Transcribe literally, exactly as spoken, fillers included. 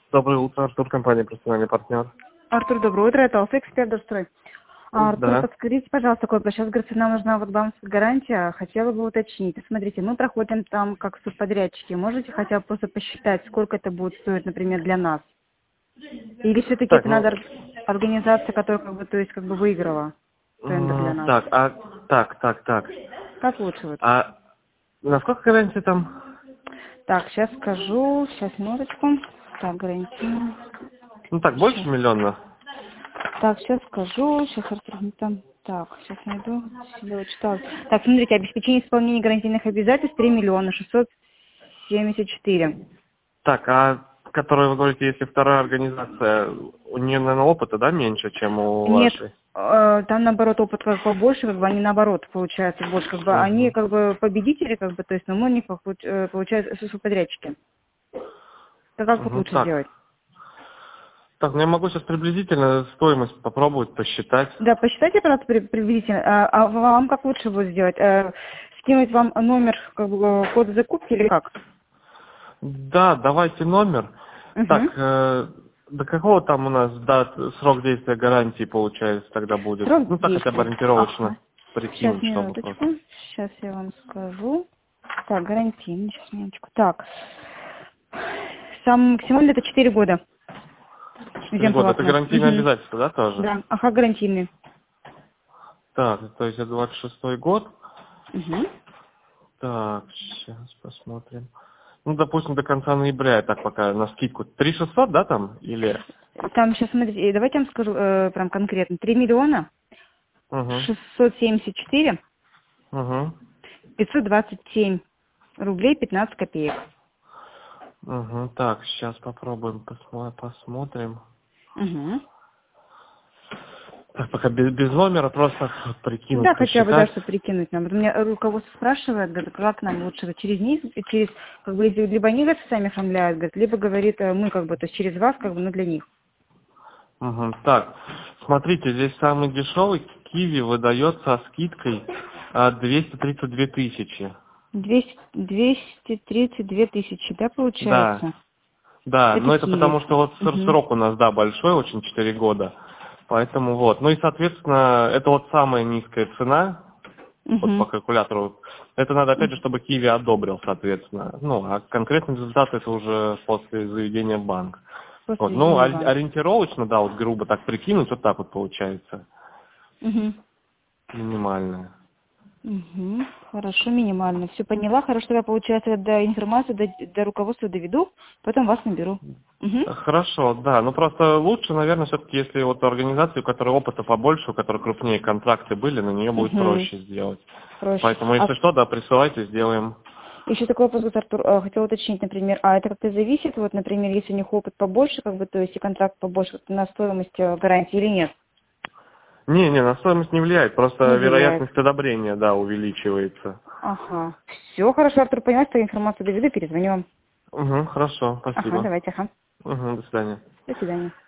Доброе утро, Артур, компания «Профессиональный партнер». Артур, доброе утро, это Алфа Эксперт Дострой. А, Артур, Да. подскажите, пожалуйста, такой вопрос. Сейчас, говорится, нам нужна вот банковская гарантия. Хотела бы уточнить. Смотрите, мы проходим там как субподрядчики. Можете хотя бы просто посчитать, сколько это будет стоить, например, для нас? Или все-таки Так, это ну, надо ор- организация, которая как бы, то есть, как бы выиграла тендер для м, нас? так, а, так, так, так. Как лучше вот? А насколько гарантия там? Так, сейчас скажу. Сейчас, минуточку. Так, гарантия. Ну так, больше Сейчас. миллиона? Так, сейчас скажу, сейчас Артур, не там. Так, сейчас найду. Я вот читала. Так, смотрите, обеспечение исполнения гарантийных обязательств три миллиона шестьсот семьдесят четыре. Так, а которая, вы говорите, если вторая организация, у нее, наверное, опыта, да, меньше, чем у Нет, вашей? э, там наоборот опыт как побольше, как бы они наоборот получается больше, как бы они Угу. как бы победители, как бы, то есть, но мы у них получ- э, получается субподрядчики. Так как вот Угу. лучше Так. сделать? Так, ну я могу сейчас приблизительно стоимость попробовать посчитать. Да, посчитайте, пожалуйста, при- приблизительно. А, а вам как лучше будет сделать? Э, скинуть вам номер, как бы, код закупки или как? Да, давайте номер. Угу. Так, э, до какого там у нас дат, срок действия гарантии, получается, тогда будет? Срок Ну, так хотя бы действия. ориентировочно Ага. Сейчас, прикинуть, чтобы минуточку. просто. Сейчас я вам скажу. Так, гарантийный. Сейчас, минуточку. Так. Сам максимально это четыре года. Четыре года. Это Земплатно. гарантийное Угу. обязательство, да, тоже? Да. Ага, гарантийный. Так, то есть это двадцать шестой год. Угу. Так, сейчас посмотрим. Ну, допустим, до конца ноября, я так пока на скидку. три шестьсот, да, там? Или? Там сейчас, смотрите, э, давайте я вам скажу э, прям конкретно. три миллиона Угу, шестьсот семьдесят четыре угу, пятьсот двадцать семь рублей пятнадцать копеек. угу. Так, сейчас попробуем, посмо- посмотрим. Угу. Так, пока без, без номера, просто прикинуть, Да, хотя бы, да, посчитать. что прикинуть нам. Вот у меня руководство спрашивает, говорит, как нам лучше, вот через них, через, как бы, если либо они, говорит, сами оформляют, говорит, либо, говорит, э, мы, как бы, то есть через вас, как бы, ну, для них. Угу. Так, смотрите, здесь самый дешевый киви выдается со скидкой а, двести тридцать две тысячи. двести, двести тридцать две тысячи, да, Да, получается? да, Это но это киви. потому что вот ср- Угу. срок у нас, да, большой, очень четыре года. Поэтому вот. Ну и, соответственно, это вот самая низкая цена, вот по Угу. калькулятору. Это надо, опять же, чтобы Киви одобрил, соответственно. Ну, а конкретный результат это уже после заведения в банк. Вот. После Ну, введения в ори- банк. ориентировочно, да, вот грубо так прикинуть, вот так вот получается. Угу. Минимальная. Угу. Хорошо, минимально. Все поняла. Хорошо, я, получается, до информацию, до, до руководства доведу, потом вас наберу. Угу. Хорошо, да. Ну просто лучше, наверное, все-таки, если вот организации, у которой опыта побольше, у которой крупнее контракты были, на нее будет Угу. проще сделать. Проще. Поэтому, А если что, да, присылайте, сделаем. еще такой вопрос, Артур, э, хотела уточнить, например, а это как-то зависит, вот, например, если у них опыт побольше, как бы, то есть и контракт побольше, вот, на стоимость э, гарантии или нет? Не, не, на стоимость не влияет, просто Не влияет. вероятность одобрения, да, увеличивается. Ага. Все, хорошо, Артур, поняла, что информацию доведу, перезвоню вам. Угу, хорошо, Ага, спасибо. давайте, ага. Угу, до свидания. До свидания.